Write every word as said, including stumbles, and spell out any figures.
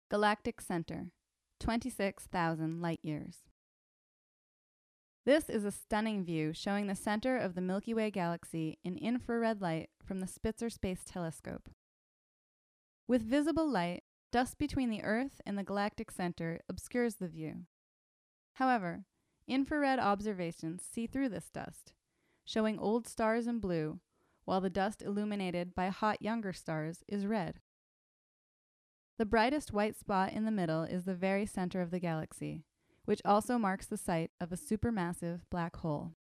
Galactic center, twenty-six thousand light-years. This is a stunning view showing the center of the Milky Way galaxy in infrared light from the Spitzer Space Telescope. With visible light, dust between the Earth and the galactic center obscures the view. However, infrared observations see through this dust, showing old stars in blue, while the dust illuminated by hot younger stars is red. The brightest white spot in the middle is the very center of the galaxy, which also marks the site of a supermassive black hole.